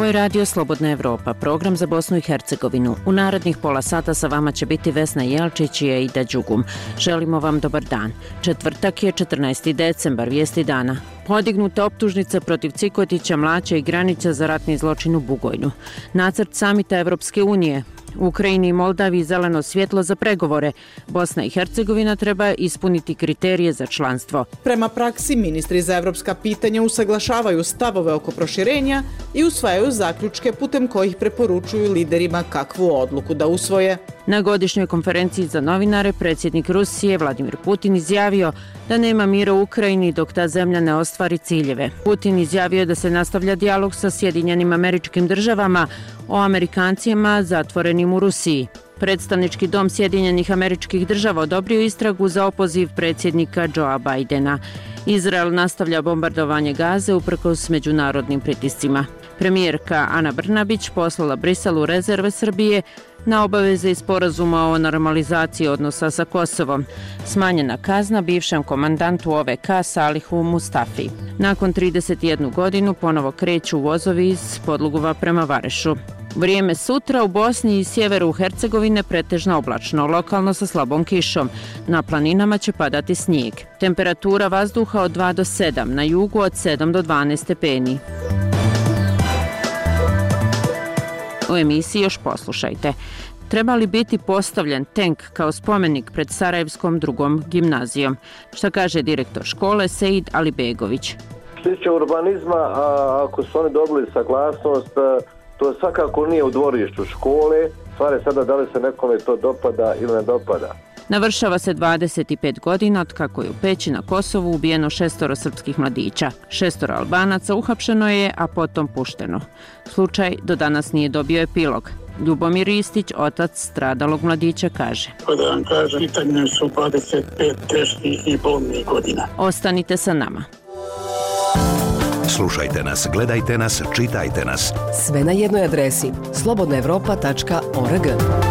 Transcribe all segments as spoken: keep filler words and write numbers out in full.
Ovo je Radio Slobodna Evropa, program za Bosnu i Hercegovinu. U narednih pola sata sa vama će biti Vesna Jelčić i Aida Đugum. Želimo vam dobar dan. Četvrtak je četrnaesti decembar, vijesti dana. Podignuta optužnica protiv Cikotića, Mlaća i Granića za ratni zločin u Bugojnu. Nacrt samita Evropske unije. U Ukrajini i Moldaviji zeleno svjetlo za pregovore. Bosna i Hercegovina treba ispuniti kriterije za članstvo. Prema praksi, ministri za evropska pitanja usaglašavaju stavove oko proširenja i usvajaju zaključke putem kojih preporučuju liderima kakvu odluku da usvoje. Na godišnjoj konferenciji za novinare predsjednik Rusije Vladimir Putin izjavio da nema mira u Ukrajini dok ta zemlja ne ostvari ciljeve. Putin izjavio da se nastavlja dijalog sa Sjedinjenim Američkim Državama o Amerikancima zatvorenim u Rusiji. Predstavnički dom Sjedinjenih Američkih Država odobrio istragu za opoziv predsjednika Joea Bidena. Izrael nastavlja bombardovanje Gaze uprkos međunarodnim pritiscima. Premijerka Ana Brnabić poslala Briselu rezerve Srbije na obaveze iz sporazuma o normalizaciji odnosa sa Kosovom. Smanjena kazna bivšem komandantu O V K Salihu Mustafi. Nakon trideset jednu godinu ponovo kreću vozovi iz Podlugova prema Varešu. Vrijeme sutra u Bosni i sjeveru Hercegovine pretežno oblačno, lokalno sa slabom kišom. Na planinama će padati snijeg. Temperatura vazduha od dva do sedam, na jugu od sedam do dvanaest stepeni. U emisiji još poslušajte. Treba li biti postavljen tenk kao spomenik pred Sarajevskom drugom gimnazijom? Šta kaže direktor škole Seid Alibegović? Što se tiče urbanizma, a ako su oni dobili saglasnost, to svakako nije u dvorištu škole. Stvar je sada da li se nekome to dopada ili ne dopada. Navršava se dvadeset pet godina od kako je u Peći na Kosovu ubijeno šestoro srpskih mladića. Šestoro Albanaca uhapšeno je, a potom pušteno. Slučaj do danas nije dobio epilog. Ljubomir Ristić, otac stradalog mladića, kaže. Da vam kažem, pitanje su dvadeset pet teških i bolnih godina. Ostanite sa nama. Slušajte nas, gledajte nas, čitajte nas. Sve na jednoj adresi slobodna evropa tačka org.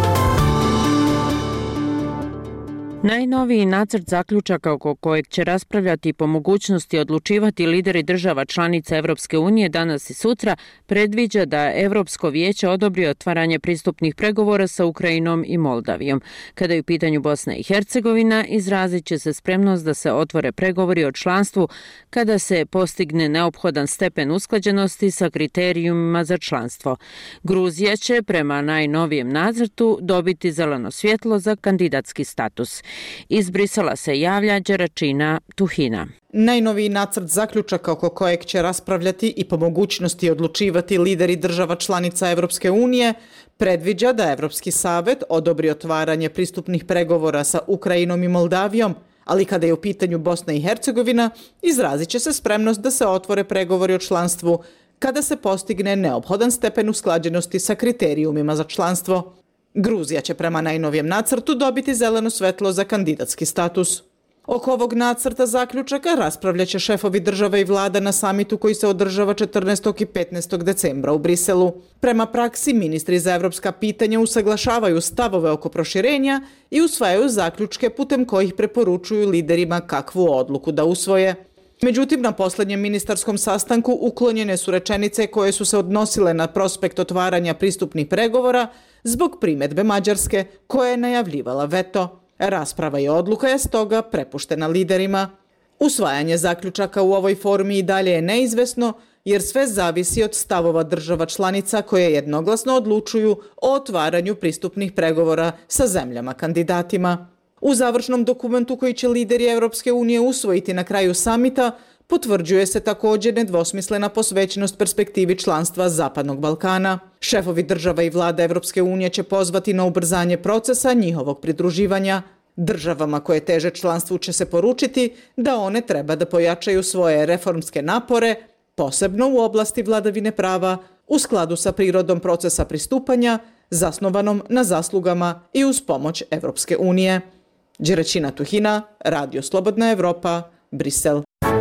Najnoviji nacrt zaključaka oko kojeg će raspravljati po mogućnosti odlučivati lideri država članica Evropske unije danas i sutra predviđa da Evropsko vijeće odobri otvaranje pristupnih pregovora sa Ukrajinom i Moldavijom. Kada je u pitanju Bosna i Hercegovina, izrazit će se spremnost da se otvore pregovori o članstvu kada se postigne neophodan stepen usklađenosti sa kriterijumima za članstvo. Gruzija će prema najnovijem nacrtu dobiti zeleno svjetlo za kandidatski status. Iz Brisela se javlja Đeračina Tuhina. Najnoviji nacrt zaključaka oko kojeg će raspravljati i po mogućnosti odlučivati lideri država članica Evropske unije predviđa da Evropski savet odobri otvaranje pristupnih pregovora sa Ukrajinom i Moldavijom, ali kada je u pitanju Bosna i Hercegovina, izrazit će se spremnost da se otvore pregovori o članstvu kada se postigne neophodan stepen usklađenosti sa kriterijumima za članstvo. Gruzija će prema najnovijem nacrtu dobiti zeleno svetlo za kandidatski status. Oko ovog nacrta zaključaka raspravljat će šefovi država i vlada na samitu koji se održava četrnaestog i petnaestog decembra u Briselu. Prema praksi, ministri za evropska pitanja usaglašavaju stavove oko proširenja i usvajaju zaključke putem kojih preporučuju liderima kakvu odluku da usvoje. Međutim, na posljednjem ministarskom sastanku uklonjene su rečenice koje su se odnosile na prospekt otvaranja pristupnih pregovora zbog primjedbe Mađarske koja je najavljivala veto. Rasprava i odluka je stoga prepuštena liderima. Usvajanje zaključaka u ovoj formi i dalje je neizvesno jer sve zavisi od stavova država članica koje jednoglasno odlučuju o otvaranju pristupnih pregovora sa zemljama kandidatima. U završnom dokumentu koji će lideri Evropske unije usvojiti na kraju samita, potvrđuje se također nedvosmislena posvećenost perspektivi članstva Zapadnog Balkana. Šefovi država i vlada Evropske unije će pozvati na ubrzanje procesa njihovog pridruživanja. Državama koje teže članstvu će se poručiti da one treba da pojačaju svoje reformske napore, posebno u oblasti vladavine prava, u skladu sa prirodom procesa pristupanja, zasnovanom na zaslugama i uz pomoć Evropske unije. Đeračina Tuhina, Radio Slobodna Evropa, Brisel.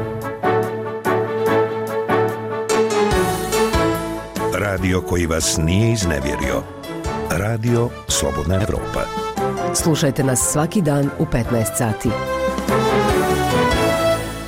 Radio koji vas nije iznevjerio. Radio Slobodna Evropa. Slušajte nas svaki dan u petnaest sati.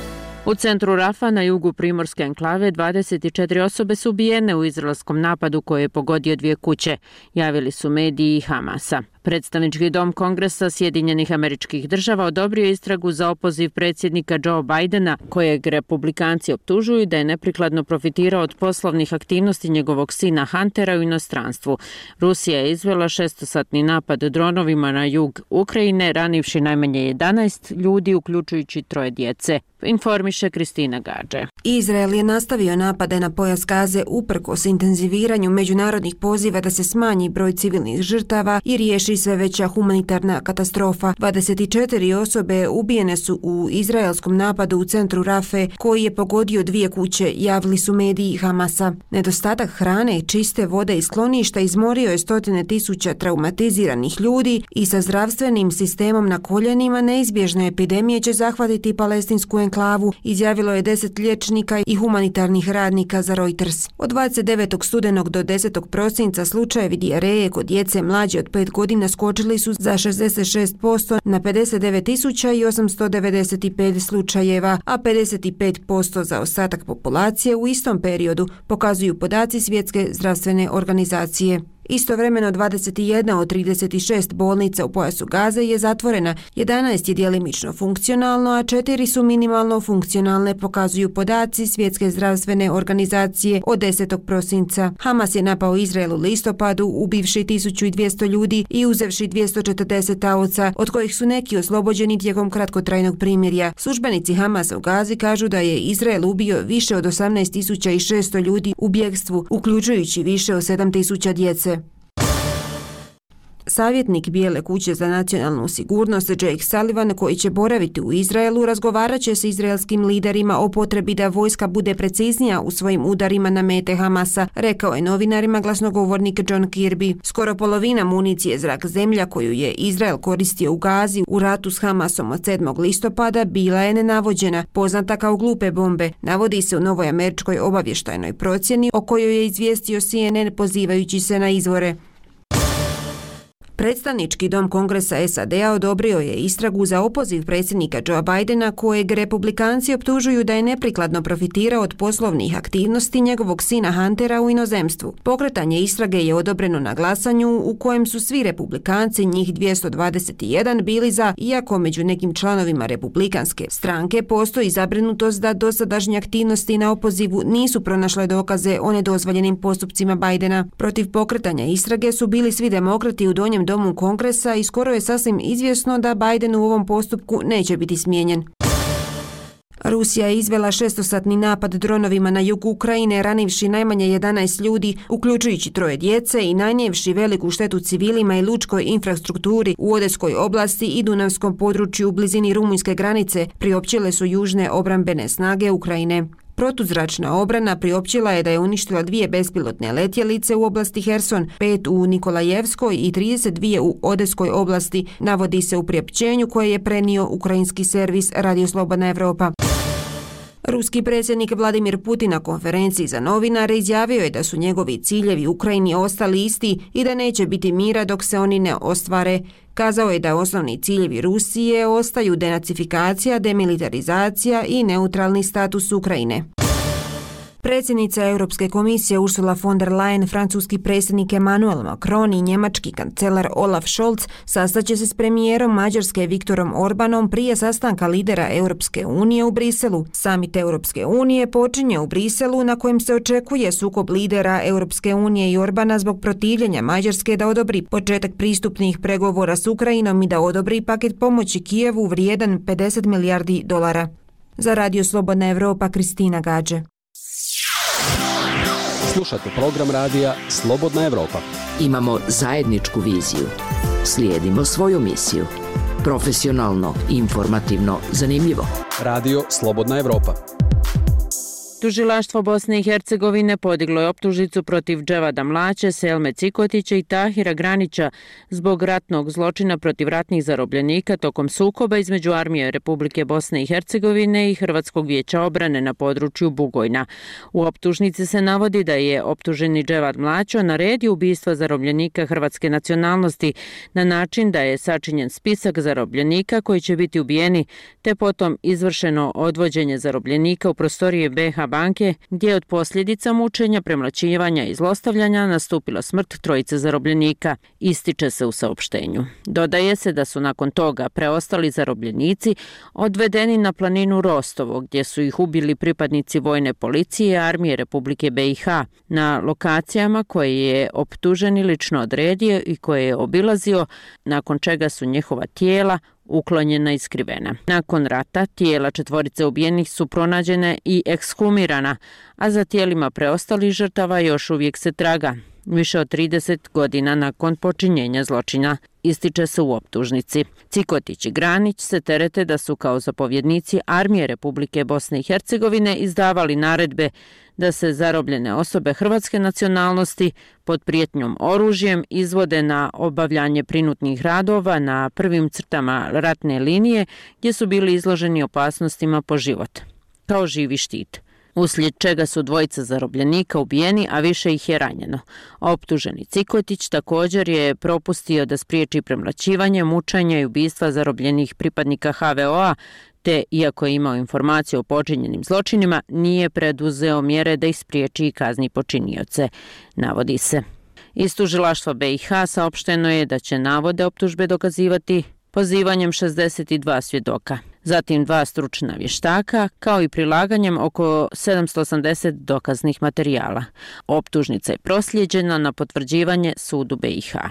U centru Rafa na jugu primorske enklave dvadeset četiri osobe su ubijene u izraelskom napadu koji je pogodio dvije kuće, javili su mediji Hamasa. Predstavnički dom Kongresa Sjedinjenih Američkih Država odobrio istragu za opoziv predsjednika Joe Bidena, kojeg republikanci optužuju da je neprikladno profitirao od poslovnih aktivnosti njegovog sina Huntera u inostranstvu. Rusija je izvela šestosatni napad dronovima na jug Ukrajine, ranivši najmanje jedanaest ljudi, uključujući troje djece. Informiše Kristina Gađe. Izrael je nastavio napade na pojas Gaze uprkos intenziviranju međunarodnih poziva da se smanji broj civilnih žrtava i riješi sve veća humanitarna katastrofa. dvadeset četiri osobe ubijene su u izraelskom napadu u centru Rafe koji je pogodio dvije kuće, javili su mediji Hamasa. Nedostatak hrane, čiste vode i skloništa izmorio je stotine tisuća traumatiziranih ljudi i sa zdravstvenim sistemom na koljenima neizbježne epidemije će zahvatiti palestinsku enklavu, izjavilo je deset liječnika i humanitarnih radnika za Reuters. Od dvadeset devetog studenog do desetog prosinca slučajevi dijareje kod djece mlađe od pet godina skočili su za šezdeset šest posto na pedeset devet tisuća osamsto devedeset pet slučajeva, a pedeset pet posto za ostatak populacije u istom periodu, pokazuju podaci Svjetske zdravstvene organizacije. Istovremeno dvadeset jedna od trideset šest bolnica u pojasu Gaze je zatvorena, jedanaest je djelimično funkcionalno, a četiri su minimalno funkcionalne, pokazuju podaci Svjetske zdravstvene organizacije od desetog prosinca. Hamas je napao Izrael u listopadu, ubivši tisuću dvjesto ljudi i uzevši dvjesto četrdeset taoca, od kojih su neki oslobođeni tijekom kratkotrajnog primirja. Službenici Hamasa u Gazi kažu da je Izrael ubio više od osamnaest tisuća šesto ljudi u bjegstvu, uključujući više od sedam tisuća djece. Savjetnik Bijele kuće za nacionalnu sigurnost Jake Sullivan, koji će boraviti u Izraelu, razgovarat će s izraelskim liderima o potrebi da vojska bude preciznija u svojim udarima na mete Hamasa, rekao je novinarima glasnogovornik John Kirby. Skoro polovina municije zrak-zemlja koju je Izrael koristio u Gazi u ratu s Hamasom od sedmog listopada bila je nenavođena, poznata kao glupe bombe, navodi se u novoj američkoj obavještajnoj procjeni o kojoj je izvijestio C N N pozivajući se na izvore. Predstavnički dom Kongresa S A D-a odobrio je istragu za opoziv predsjednika Joea Bidena, kojeg republikanci optužuju da je neprikladno profitirao od poslovnih aktivnosti njegovog sina Huntera u inozemstvu. Pokretanje istrage je odobreno na glasanju u kojem su svi republikanci, njih dvjesto dvadeset jedan, bili za, iako među nekim članovima republikanske stranke postoji zabrinutost da dosadašnje aktivnosti na opozivu nisu pronašle dokaze o nedozvoljenim postupcima Bidena. Protiv pokretanja istrage su bili svi demokrati u donjem domu Kongresa i skoro je sasvim izvjesno da Biden u ovom postupku neće biti smijenjen. Rusija je izvela šestosatni napad dronovima na jugu Ukrajine, ranivši najmanje jedanaest ljudi, uključujući troje djece, i nanijevši veliku štetu civilima i lučkoj infrastrukturi u Odeskoj oblasti i Dunavskom području u blizini rumunjske granice, priopćile su južne obrambene snage Ukrajine. Protuzračna obrana priopćila je da je uništila dvije bespilotne letjelice u oblasti Herson, pet u Nikolajevskoj i trideset dvije u Odeskoj oblasti, navodi se u priopćenju koje je prenio ukrajinski servis Radio Slobodna Evropa. Ruski predsjednik Vladimir Putin na konferenciji za novinare izjavio je da su njegovi ciljevi Ukrajini ostali isti i da neće biti mira dok se oni ne ostvare. Kazao je da osnovni ciljevi Rusije ostaju denacifikacija, demilitarizacija i neutralni status Ukrajine. Predsjednica Europske komisije Ursula von der Leyen, francuski predsjednik Emmanuel Macron i njemački kancelar Olaf Scholz sastaće se s premijerom Mađarske Viktorom Orbanom prije sastanka lidera Europske unije u Briselu. Samit Europske unije počinje u Briselu, na kojem se očekuje sukob lidera Europske unije i Orbana zbog protivljenja Mađarske da odobri početak pristupnih pregovora s Ukrajinom i da odobri paket pomoći Kijevu vrijedan pedeset milijardi dolara. Za Radio Slobodna Evropa, Kristina Gađe. Slušate program radija Slobodna Evropa. Imamo zajedničku viziju. Slijedimo svoju misiju. Profesionalno, informativno, zanimljivo. Radio Slobodna Evropa. Tužilaštvo Bosne i Hercegovine podiglo je optužnicu protiv Dževada Mlaće, Selme Cikotića i Tahira Granića zbog ratnog zločina protiv ratnih zarobljenika tokom sukoba između Armije Republike Bosne i Hercegovine i Hrvatskog vijeća obrane na području Bugojna. U optužnici se navodi da je optuženi Dževad Mlaćo naredio ubistva zarobljenika hrvatske nacionalnosti na način da je sačinjen spisak zarobljenika koji će biti ubijeni, te potom izvršeno odvođenje zarobljenika u prostorije be ha banke, gdje je od posljedica mučenja, premlaćivanja i zlostavljanja nastupila smrt trojice zarobljenika, ističe se u saopštenju. Dodaje se da su nakon toga preostali zarobljenici odvedeni na planinu Rostovo, gdje su ih ubili pripadnici vojne policije i armije Republike be i ha na lokacijama koje je optuženi lično odredio i koje je obilazio, nakon čega su njihova tijela uklonjena i skrivena. Nakon rata tijela četvorice ubijenih su pronađene i ekshumirana, a za tijelima preostalih žrtava još uvijek se traga, više od trideset godina nakon počinjenja zločina, ističe se u optužnici. Cikotić i Granić se terete da su kao zapovjednici Armije Republike Bosne i Hercegovine izdavali naredbe da se zarobljene osobe hrvatske nacionalnosti pod prijetnjom oružjem izvode na obavljanje prinutnih radova na prvim crtama ratne linije gdje su bili izloženi opasnostima po život, kao živi štit, uslijed čega su dvojica zarobljenika ubijeni, a više ih je ranjeno. Optuženi Cikotić također je propustio da spriječi premlaćivanje, mučenje i ubistva zarobljenih pripadnika ha ve o a, te, iako je imao informacije o počinjenim zločinima, nije preduzeo mjere da ih spriječi i kazni počinioce, navodi se. Iz tužilaštva be i ha saopšteno je da će navode optužbe dokazivati pozivanjem šezdeset dva svjedoka, zatim dva stručna vještaka, kao i prilaganjem oko sedamsto osamdeset dokaznih materijala. Optužnica je proslijeđena na potvrđivanje sudu be i ha.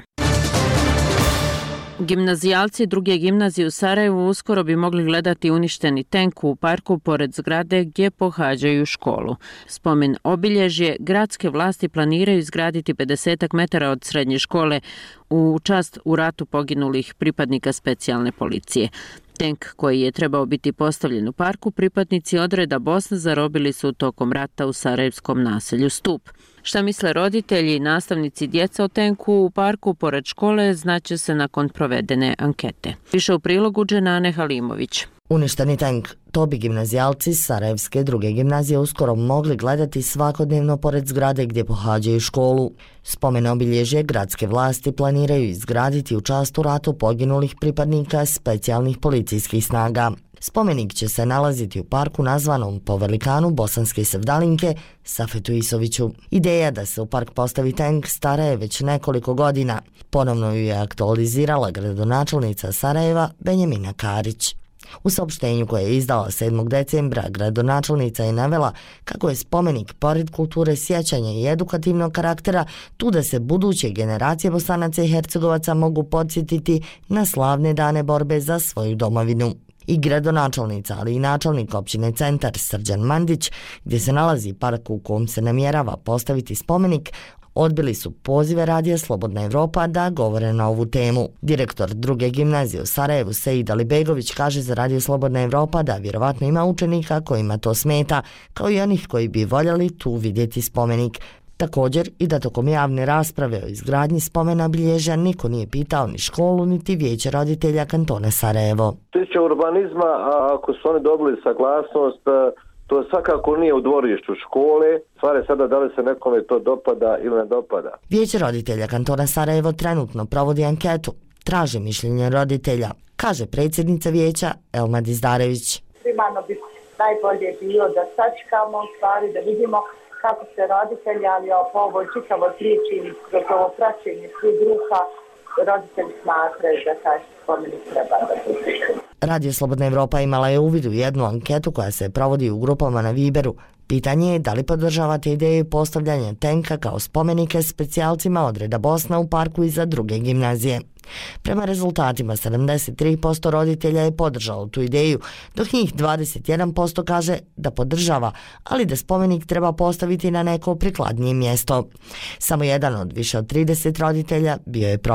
Gimnazijalci druge gimnazije u Sarajevu uskoro bi mogli gledati uništeni tenk u parku pored zgrade gdje pohađaju školu. Spomen obilježje gradske vlasti planiraju izgraditi pedeset metara od srednje škole u čast u ratu poginulih pripadnika specijalne policije. Tenk koji je trebao biti postavljen u parku, pripadnici odreda Bosne zarobili su tokom rata u sarajevskom naselju Stup. Šta misle roditelji i nastavnici djeca o tenku u parku pored škole znaće se nakon provedene ankete. Više u prilogu Dženane Halimović. Uništeni tank, to bi gimnazijalci Sarajevske druge gimnazije uskoro mogli gledati svakodnevno pored zgrade gdje pohađaju školu. Spomen obilježje gradske vlasti planiraju izgraditi u čast u ratu poginulih pripadnika specijalnih policijskih snaga. Spomenik će se nalaziti u parku nazvanom po velikanu bosanske sevdalinke Safetu Isoviću. Ideja da se u park postavi tank stara je već nekoliko godina. Ponovno ju je aktualizirala gradonačelnica Sarajeva Benjamina Karić. U saopštenju koje je izdala sedmog decembra, gradonačelnica je navela kako je spomenik pored kulture sjećanja i edukativnog karaktera tu da se buduće generacije Bosanaca i Hercegovaca mogu podsjetiti na slavne dane borbe za svoju domovinu. I gradonačelnica, ali i načelnik općine Centar Srđan Mandić, gdje se nalazi park u kom se namjerava postaviti spomenik, odbili su pozive radija Slobodna Evropa da govore na ovu temu. Direktor druge gimnazije u Sarajevu Sejid Alibegović kaže za radio Slobodna Evropa da vjerovatno ima učenika kojima to smeta, kao i onih koji bi voljeli tu vidjeti spomenik. Također i da tokom javne rasprave o izgradnji spomena obilježja niko nije pitao ni školu niti vijeće roditelja kantona Sarajevo. Tiče urbanizma, ako su oni dobili saglasnost, to svakako nije u dvorištu škole. Stvar je sada da li se nekome to dopada ili ne dopada. Vijeće roditelja kantona Sarajevo trenutno provodi anketu. Traže mišljenje roditelja, kaže predsjednica vijeća Elma Dizdarević. Primarno bi najbolje bilo da sačekamo stvari, da vidimo kako se roditelji, ali po ovoj čitavoj priči, kroz ovo praćenje svih grupa, roditelji smatraju da taj spomenik treba da bude. Radio Slobodna Evropa imala je uvid u jednu anketu koja se provodi u grupama na Viberu. Pitanje je da li podržavate ideju postavljanja tenka kao spomenike specijalcima odreda Bosna u parku iza druge gimnazije. Prema rezultatima sedamdeset tri posto roditelja je podržalo tu ideju, dok njih dvadeset jedan posto kaže da podržava, ali da spomenik treba postaviti na neko prikladnije mjesto. Samo jedan od više od trideset roditelja bio je protiv.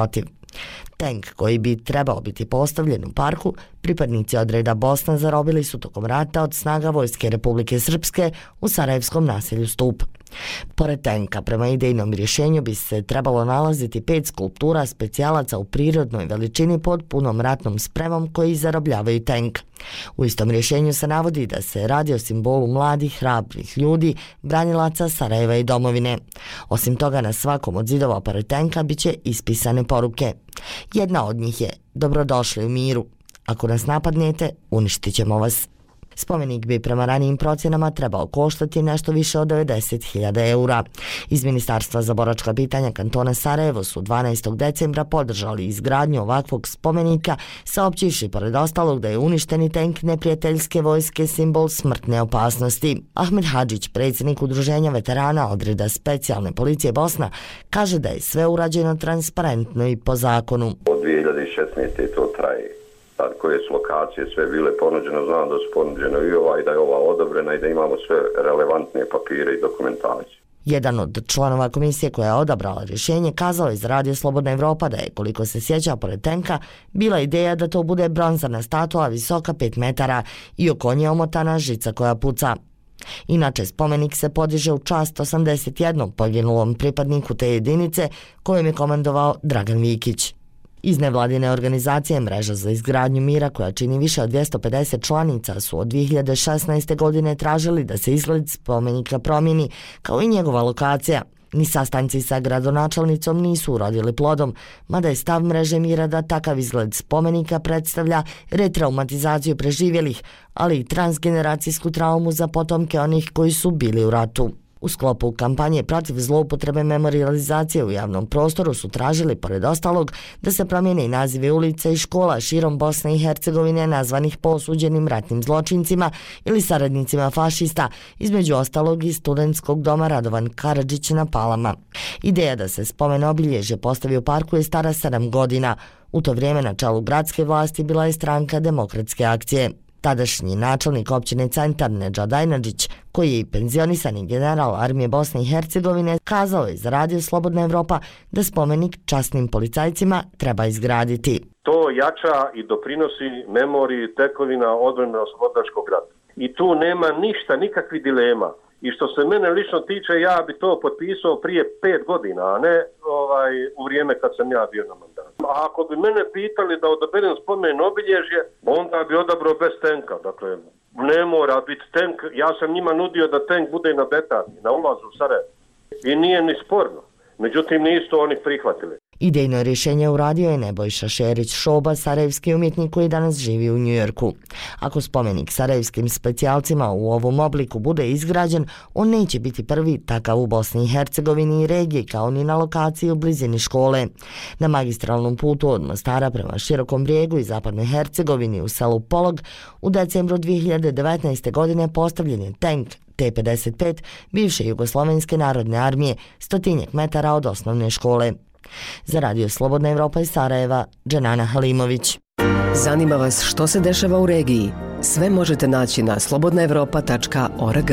Tank koji bi trebao biti postavljen u parku, pripadnici odreda Bosna zarobili su tokom rata od snaga Vojske Republike Srpske u sarajevskom naselju Stup. Pored tenka, prema idejnom rješenju bi se trebalo nalaziti pet skulptura specijalaca u prirodnoj veličini pod punom ratnom spremom koji zarobljavaju tank. U istom rješenju se navodi da se radi o simbolu mladih, hrabrih ljudi, branilaca Sarajeva i domovine. Osim toga, na svakom od zidova pored tenka bit će ispisane poruke. Jedna od njih je: dobrodošli u miru. Ako nas napadnete, uništit ćemo vas. Spomenik bi prema ranijim procjenama trebao koštati nešto više od devedeset hiljada eura. Iz Ministarstva za boračka pitanja kantona Sarajevo su dvanaestog decembra podržali izgradnju ovakvog spomenika, saopćivši pored ostalog da je uništeni tank neprijateljske vojske simbol smrtne opasnosti. Ahmed Hadžić, predsjednik Udruženja veterana odreda specijalne policije Bosna, kaže da je sve urađeno transparentno i po zakonu. Od dvije hiljade šesnaeste. to traje. Sad koje su lokacije sve bile ponuđene, znam da su ponuđene i ova i da je ova odobrena i da imamo sve relevantne papire i dokumentaciju. Jedan od članova komisije koja je odabrala rješenje kazao je za Radio Slobodna Evropa da je, koliko se sjeća, pored tenka bila ideja da to bude bronzana statua visoka pet metara i oko nje omotana žica koja puca. Inače, spomenik se podiže u čast osamdeset jednom poginulom pripadniku te jedinice kojim je komandovao Dragan Vikić. Iz nevladine organizacije Mreža za izgradnju mira, koja čini više od dvjesto pedeset članica, su od dvije hiljade šesnaeste. godine tražili da se izgled spomenika promijeni, kao i njegova lokacija. Ni sastanci sa gradonačelnicom nisu urodili plodom, mada je stav Mreže mira da takav izgled spomenika predstavlja retraumatizaciju preživjelih, ali i transgeneracijsku traumu za potomke onih koji su bili u ratu. U sklopu kampanje protiv zloupotrebe memorijalizacije u javnom prostoru su tražili, pored ostalog, da se promijene i nazive ulica i škola širom Bosne i Hercegovine nazvanih po osuđenim ratnim zločincima ili saradnicima fašista, između ostalog i studentskog doma Radovan Karadžić na Palama. Ideja da se spomen obilježje postavi u parku je stara sedam godina. U to vrijeme na čelu gradske vlasti bila je stranka Demokratske akcije. Tadašnji načelnik općine Centar Nedžad Ajnadžić, koji je i penzionisani general armije Bosne i Hercegovine, kazao je za Radio Slobodna Evropa da spomenik časnim policajcima treba izgraditi. To jača i doprinosi memoriji tekovina odbrambeno-oslobodilačkog rata. I tu nema ništa, nikakvih dilema. I što se mene lično tiče, ja bi to potpisao prije pet godina, a ne ovaj, u vrijeme kad sam ja bio na mandatu. A ako bi mene pitali da odaberem spomen obilježje, onda bi odabrao bez tenka. Dakle, ne mora biti tenk. Ja sam njima nudio da tenk bude na Betarni, na ulazu u Sarajevo. I nije ni sporno. Međutim, nisu oni prihvatili. Idejno rješenje uradio je Nebojša Šerić Šoba, sarajevski umjetnik koji danas živi u Njujorku. Ako spomenik sarajevskim specijalcima u ovom obliku bude izgrađen, on neće biti prvi takav u Bosni i Hercegovini i regiji, kao ni na lokaciji u blizini škole. Na magistralnom putu od Mostara prema Širokom Brijegu i zapadnoj Hercegovini u selu Polog u decembru dvije hiljade devetnaeste. godine postavljen je tank T pedeset pet bivše Jugoslovenske narodne armije, stotinjak metara od osnovne škole. Za Radio Slobodna Evropa iz Sarajeva, Dženana Halimović. Zanima vas što se dešava u regiji? Sve možete naći na slobodna evropa tačka org.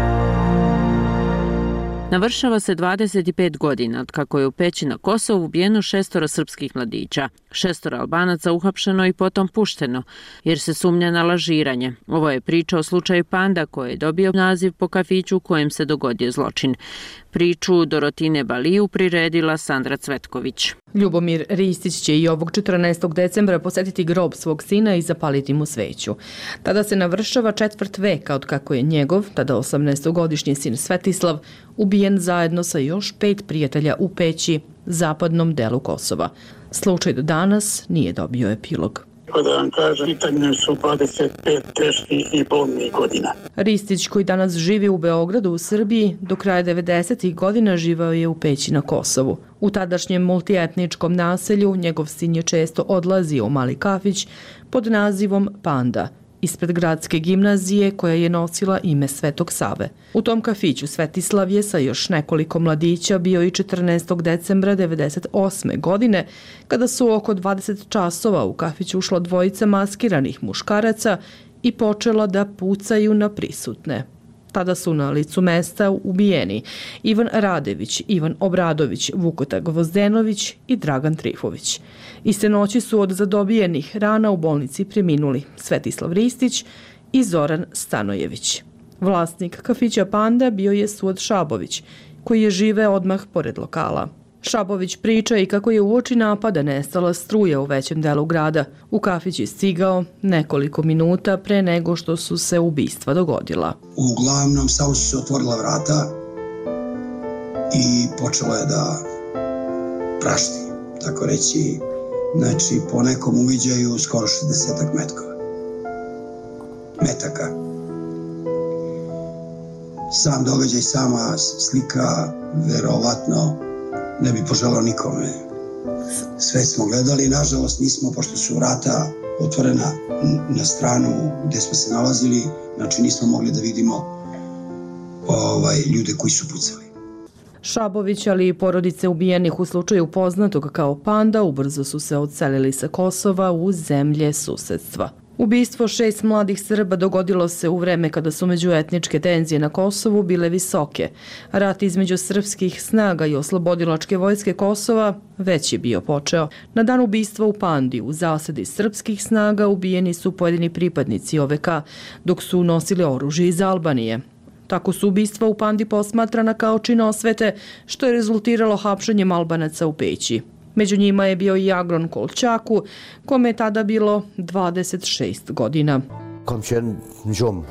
Navršava se dvadeset pet godina od kako je u Peći na Kosovu ubijeno šestoro srpskih mladića. Šestoro Albanaca uhapšeno i potom pušteno, jer se sumnja na lažiranje. Ovo je priča o slučaju Panda, koji je dobio naziv po kafiću u kojem se dogodio zločin. Priču Dorotine Baliju priredila Sandra Cvetković. Ljubomir Ristić će i ovog četrnaestog decembra posjetiti grob svog sina i zapaliti mu sveću. Tada se navršava četvrt veka od kako je njegov, tada osamnaestogodišnji sin Svetislav, ubijen zajedno sa još pet prijatelja u Peći, zapadnom delu Kosova. Slučaj do danas nije dobio epilog. Da vam kažem, pitanje su dvadeset pet teških i bolnih godina. Ristić, koji danas živi u Beogradu u Srbiji, do kraja devedesetih godina živao je u Peći na Kosovu. U tadašnjem multietničkom naselju njegov sin je često odlazio u mali kafić pod nazivom Panda, ispred gradske gimnazije koja je nosila ime Svetog Save. U tom kafiću Svetislav je sa još nekoliko mladića bio i četrnaestog decembra devedeset osme. godine, kada su oko dvadeset časova u kafić ušla dvojica maskiranih muškaraca i počela da pucaju na prisutne. Tada su na licu mesta ubijeni Ivan Radević, Ivan Obradović, Vukota Gvozdenović i Dragan Trifović. Iste noći su od zadobijenih rana u bolnici preminuli Svetislav Ristić i Zoran Stanojević. Vlasnik kafića Panda bio je Suad Šabović, koji je žive odmah pored lokala. Šabović priča i kako je uoči napada nestala struja u većem delu grada. U kafić je stigao nekoliko minuta pre nego što su se ubistva dogodila. Uglavnom, samo su se otvorila vrata i počelo je da prašti, tako reći, znači po nekom uviđaju skoro šezdeset metkova. Metaka. Sam događaj, sama slika, verovatno ne bi poželao nikome. Sve smo gledali, nažalost nismo, pošto su vrata otvorena na stranu gde smo se nalazili, znači nismo mogli da vidimo ovaj, ljude koji su pucali. Šabović, ali i porodice ubijenih u slučaju poznatog kao Panda, ubrzo su se odselili sa Kosova u zemlje susedstva. Ubistvo šest mladih Srba dogodilo se u vreme kada su međuetničke tenzije na Kosovu bile visoke. Rat između srpskih snaga i oslobodilačke vojske Kosova već je bio počeo. Na dan ubistva u Pandi u zasedi srpskih snaga ubijeni su pojedini pripadnici O V K, dok su nosili oružje iz Albanije. Tako su ubistva u Pandi posmatrana kao čin osvete, što je rezultiralo hapšenjem Albanaca u Peći. Među njima je bio i Agron Kolčaku, kome je tada bilo dvadeset šest godina. Kam qenë në gjumë,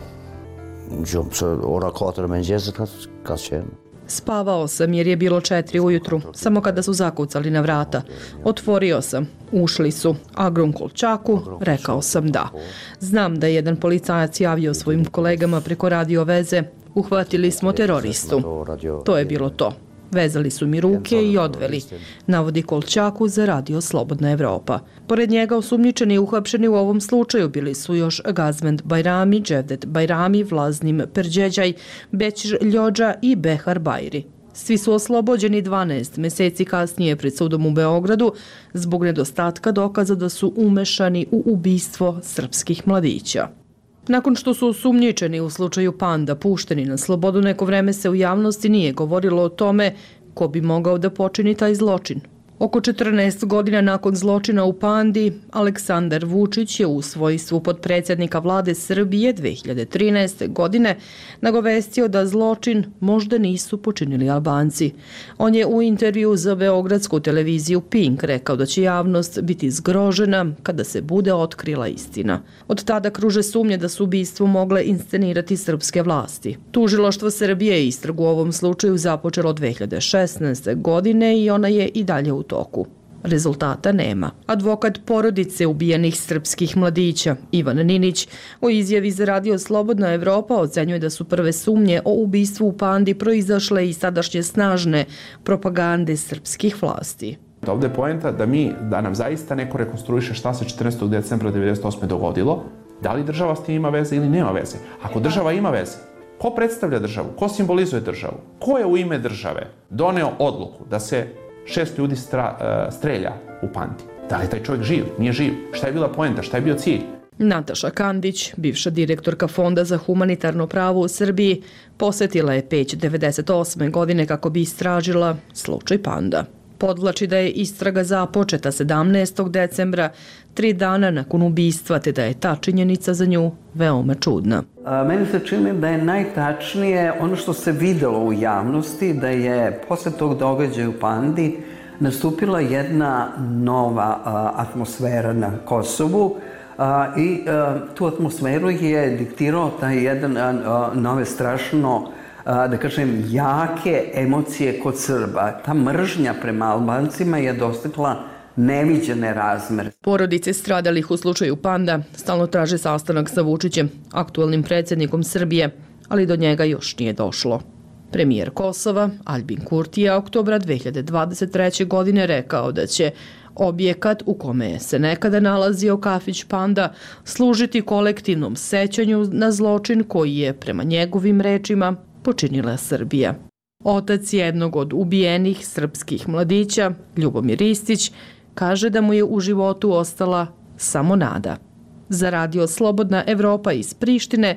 në gjumë, se ora katër e mëngjesit ka qenë. Spavao sam jer je bilo četiri ujutru, samo kada su zakucali na vrata. Otvorio sam, ušli su. Agron Kolčaku, rekao sam da. Znam da je jedan policajac javio svojim kolegama preko radio veze, uhvatili smo teroristu. To je bilo to. Vezali su mi ruke i odveli, navodi Kolčaku za radio Slobodna Evropa. Pored njega osumnjičeni i uhapšeni u ovom slučaju bili su još Gazvend Bajrami, Dževdet Bajrami, Vlaznim Perđeđaj, Bećir Ljođa i Behar Bajri. Svi su oslobođeni dvanaest meseci kasnije pred sudom u Beogradu zbog nedostatka dokaza da su umešani u ubistvo srpskih mladića. Nakon što su osumnjičeni u slučaju Panda pušteni na slobodu, neko vreme se u javnosti nije govorilo o tome ko bi mogao da počini taj zločin. Oko četrnaest godina nakon zločina u Pandi, Aleksandar Vučić je u svojstvu potpredsjednika vlade Srbije dve hiljade trinaeste. godine nagovestio da zločin možda nisu počinili Albanci. On je u intervju za beogradsku televiziju Pink rekao da će javnost biti zgrožena kada se bude otkrila istina. Od tada kruže sumnje da su ubistvo mogle inscenirati srpske vlasti. Tužilaštvo Srbije je istragu u ovom slučaju započelo dve hiljade šesnaeste. godine i ona je i dalje u toku. Rezultata nema. Advokat porodice ubijenih srpskih mladića, Ivan Ninić, u izjavi za radio Slobodna Evropa ocenjuje da su prve sumnje o ubistvu u Pandi proizašle iz sadašnje snažne propagande srpskih vlasti. Ovde je poenta da mi, da nam zaista neko rekonstruiše šta se četrnaestog decembra devedeset osme. dogodilo, da li država s tim ima veze ili nema veze. Ako država ima veze, ko predstavlja državu? Ko simbolizuje državu? Ko je u ime države doneo odluku da se šest ljudi stra, uh, strelja u Pandi? Da li je taj čovjek živ? Nije živ? Šta je bila poenta? Šta je bio cilj? Nataša Kandić, bivša direktorka Fonda za humanitarno pravo u Srbiji, posetila je Peć devedeset osme. godine kako bi istražila slučaj Panda. Podvlači da je istraga započeta sedamnaestog decembra, tri dana nakon ubistva, te da je ta činjenica za nju veoma čudna. A, meni se čini da je najtačnije ono što se videlo u javnosti, da je posle tog događaja u Pandi nastupila jedna nova a, atmosfera na Kosovu a, i a, tu atmosferu je diktirao taj jedan a, a, nove strašno da kažem, jake emocije kod Srba. Ta mržnja prema Albancima je dostigla neviđene razmere. Porodice stradalih u slučaju Panda stalno traže sastanak sa Vučićem, aktualnim predsjednikom Srbije, ali do njega još nije došlo. Premijer Kosova, Aljbin Kurti, je oktobra dve hiljade dvadeset treće. godine rekao da će objekat u kome se nekada nalazio kafić Panda služiti kolektivnom sećanju na zločin koji je, prema njegovim rečima, počinila Srbija. Otac jednog od ubijenih srpskih mladića, Ljubomir Ristić, kaže da mu je u životu ostala samo nada. Za radio Slobodna Evropa iz Prištine,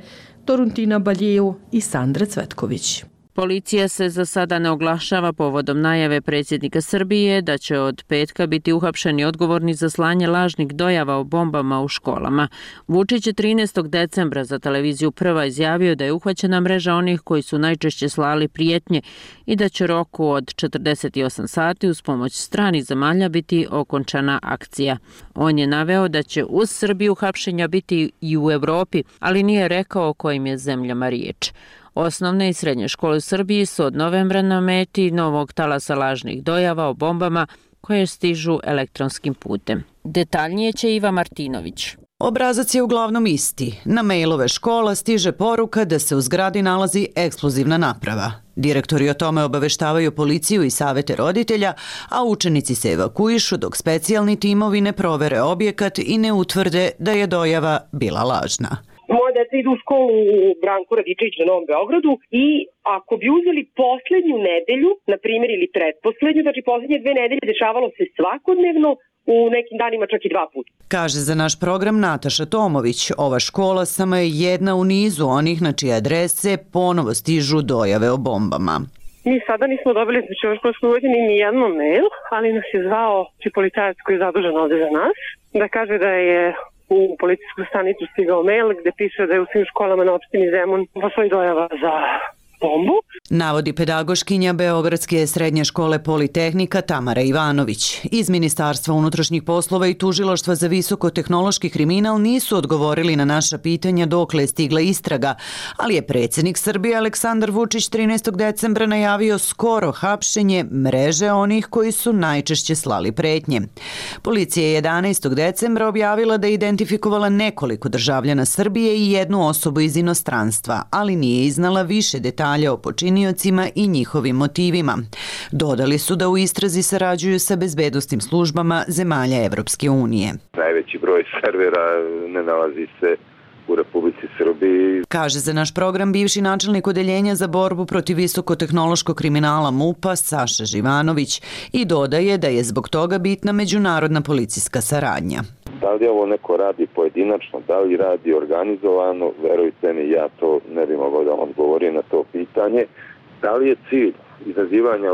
Toruntina Baljeju i Sandra Cvetković. Policija se za sada ne oglašava povodom najave predsjednika Srbije da će od petka biti uhapšeni odgovorni za slanje lažnih dojava o bombama u školama. Vučić je trinaestog decembra za televiziju Prva izjavio da je uhvaćena mreža onih koji su najčešće slali prijetnje i da će roku od četrdeset osam sati uz pomoć stranih zemalja biti okončana akcija. On je naveo da će uz Srbiju hapšenja biti i u Evropi, ali nije rekao o kojim je zemljama riječ. Osnovne i srednje škole u Srbiji su od novembra na meti novog talasa lažnih dojava o bombama koje stižu elektronskim putem. Detaljnije će Iva Martinović. Obrazac je uglavnom isti. Na mailove škola stiže poruka da se u zgradi nalazi eksplozivna naprava. Direktori o tome obaveštavaju policiju i savete roditelja, a učenici se evakuišu dok specijalni timovi ne provere objekat i ne utvrde da je dojava bila lažna. Moje deca idu u školu u Branku Radičević na Novom Beogradu i ako bi uzeli poslednju nedelju, na primjer, ili pretposlednju, znači poslednje dve nedelje dešavalo se svakodnevno, u nekim danima čak i dva puta. Kaže za naš program Nataša Tomović, ova škola samo je jedna u nizu onih na čije adrese ponovo stižu dojave o bombama. Mi sada nismo dobili, znači ovo školskoj godini ni jedno mail, ali nas je zvao policajac koji je zadužen ovde za nas, da kaže da je u policijsku stanicu stigao mail gde piše da je u svim školama na opštini Zemun postoji dojava za bombu. Navodi pedagoškinja Beogradske srednje škole Politehnika Tamara Ivanović. Iz Ministarstva unutrašnjih poslova i Tužilaštva za visokotehnološki kriminal nisu odgovorili na naša pitanja dokle je stigla istraga, ali je predsjednik Srbije Aleksandar Vučić trinaestog decembra najavio skoro hapšenje mreže onih koji su najčešće slali pretnje. Policija je jedanaestog decembra objavila da je identifikovala nekoliko državljana Srbije i jednu osobu iz inostranstva, ali nije iznala više detalja o počiniocima i njihovim motivima. Dodali su da u istrazi sarađuju sa bezbednosnim službama zemalja Evropske unije. Najveći broj servera ne nalazi se u Republici Srbiji. Kaže za naš program bivši načelnik odeljenja za borbu protiv visokotehnološkog kriminala MUP-a Saša Živanović i dodaje da je zbog toga bitna međunarodna policijska saradnja. Da li ovo neko radi pojedinačno, da li radi organizovano, verujte mi, ja to ne bi mogao da vam odgovorim na to pitanje. Da li je cilj izazivanja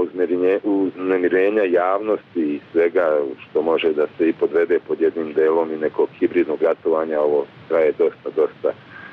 uznemirenja javnosti i svega što može da se i podvede pod jednim delom i nekog hibridnog ratovanja, ovo traje dosta, dosta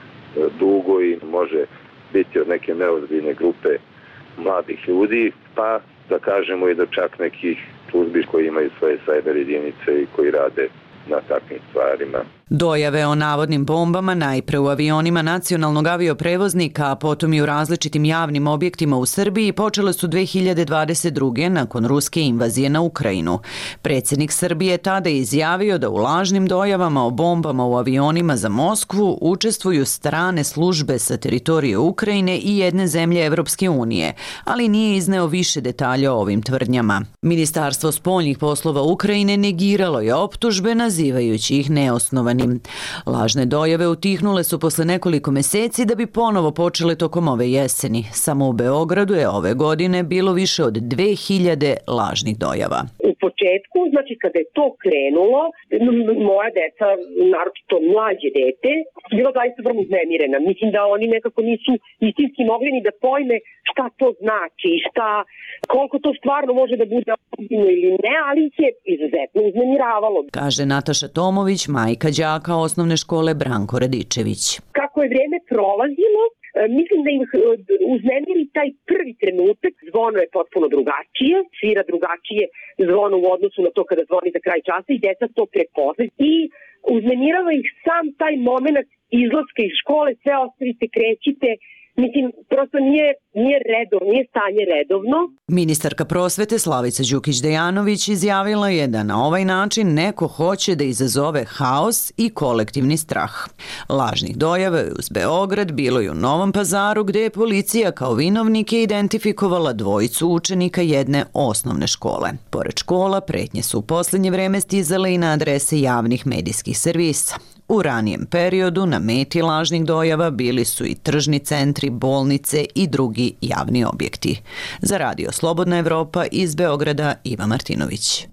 dugo i može biti od neke neozbiljne grupe mladih ljudi, pa da kažemo i do čak nekih službi koji imaju svoje cyber jedinice i koji rade na takvim stvarima. Dojave o navodnim bombama najpre u avionima nacionalnog avioprevoznika, a potom i u različitim javnim objektima u Srbiji počele su dve hiljade dvadeset druge. nakon ruske invazije na Ukrajinu. Predsjednik Srbije tada je izjavio da u lažnim dojavama o bombama u avionima za Moskvu učestvuju strane službe sa teritorije Ukrajine i jedne zemlje Evropske unije, ali nije izneo više detalja o ovim tvrdnjama. Ministarstvo spoljnih poslova Ukrajine negiralo je optužbe nazivajući ih neosnovanim. Lažne dojave utihnule su posle nekoliko meseci da bi ponovo počele tokom ove jeseni. Samo u Beogradu je ove godine bilo više od dve hiljade lažnih dojava. U početku, znači kada je to krenulo, moja deca, naročito mlađe dete, bila zaista vrlo uznemirena. Mislim da oni nekako nisu istinski mogli ni da pojme šta to znači i šta, koliko to stvarno može da bude ozbiljno ili ne, ali ih je izuzetno uznemiravalo. Kaže Nataša Tomović, majka đaka osnovne škole Branko Radičević. Kako je vreme prolazilo, mislim da ih uznemiri taj prvi trenutak, zvono je potpuno drugačije, svira drugačije zvono u odnosu na to kada zvoni za kraj časa i deca to prepoznaju i uznemirava ih sam taj moment izlaska iz škole, sve ostavite, krećite. Mislim, prosto nije, nije redovno, nije stanje redovno. Ministarka prosvete Slavica Đukić-Dejanović izjavila je da na ovaj način neko hoće da izazove haos i kolektivni strah. Lažnih dojava uz Beograd bilo je u Novom Pazaru gde je policija kao vinovnike identifikovala dvojicu učenika jedne osnovne škole. Pored škola, pretnje su u posljednje vreme stizale i na adrese javnih medijskih servisa. U ranijem periodu na meti lažnih dojava bili su i tržni centri, bolnice i drugi javni objekti. Za Radio Slobodna Evropa iz Beograda Iva Martinović.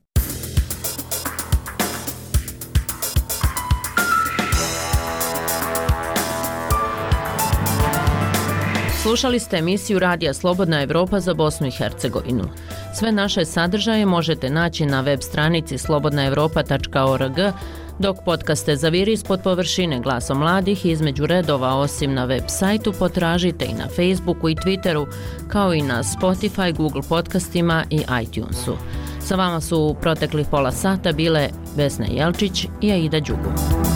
Slušali ste emisiju Radija Slobodna Evropa za Bosnu i Hercegovinu. Sve naše sadržaje možete naći na web stranici slobodna evropa tačka org, dok podcaste Zaviri ispod površine Glasom mladih između redova osim na web sajtu potražite i na Facebooku i Twitteru, kao i na Spotify, Google podcastima i iTunesu. Sa vama su u proteklih pola sata bile Vesna Jelčić i Aida Đugu.